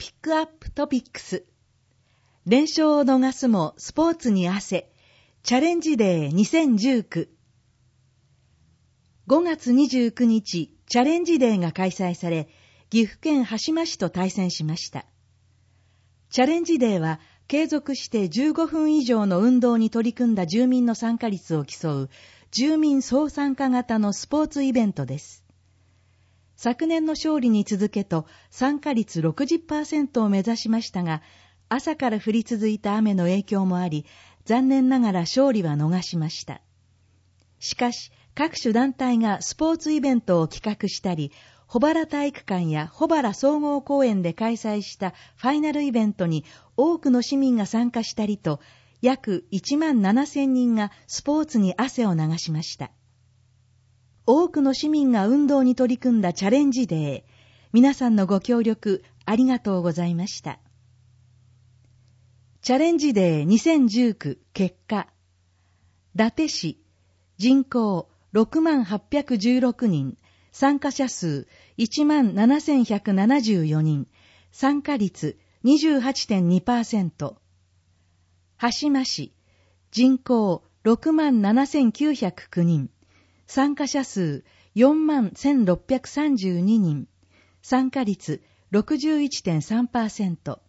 ピックアップトピックス。連勝を逃すもスポーツに汗。チャレンジデー2019。5月29日、チャレンジデーが開催され、岐阜県羽島市と対戦しました。チャレンジデーは、継続して15分以上の運動に取り組んだ住民の参加率を競う、住民総参加型のスポーツイベントです。昨年の勝利に続けと参加率 60% を目指しましたが、朝から降り続いた雨の影響もあり、残念ながら勝利は逃しました。しかし、各種団体がスポーツイベントを企画したり、保原体育館や保原総合公園で開催したファイナルイベントに多くの市民が参加したりと、約1万7000人がスポーツに汗を流しました。多くの市民が運動に取り組んだチャレンジデー、皆さんのご協力ありがとうございました。チャレンジデー2019結果、伊達市、人口6816人、参加者数17174人、参加率 28.2%。羽島市、人口67909人、参加者数41632人、参加率 61.3%。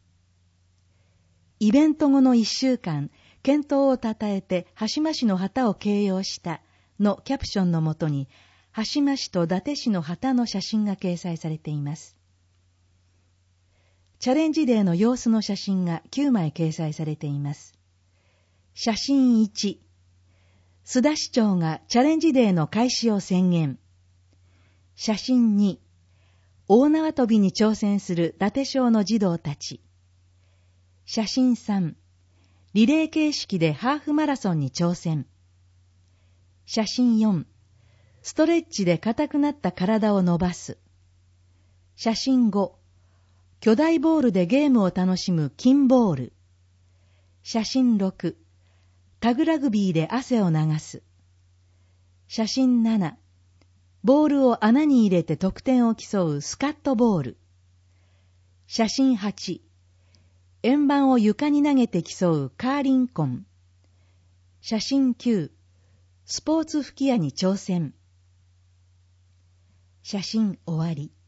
イベント後の1週間、健闘をたたえて羽島市の旗を掲揚したのキャプションのもとに、羽島市と伊達市の旗の写真が掲載されています。チャレンジデーの様子の写真が9枚掲載されています。写真1、須田市長がチャレンジデーの開始を宣言。写真2、大縄跳びに挑戦する伊達小の児童たち。写真3、リレー形式でハーフマラソンに挑戦。写真4、ストレッチで硬くなった体を伸ばす。写真5、巨大ボールでゲームを楽しむ金ボール。写真6、タグラグビーで汗を流す。写真7、ボールを穴に入れて得点を競うスカットボール。写真8、円盤を床に投げて競うカーリンコン。写真9、スポーツ吹き矢に挑戦。写真終わり。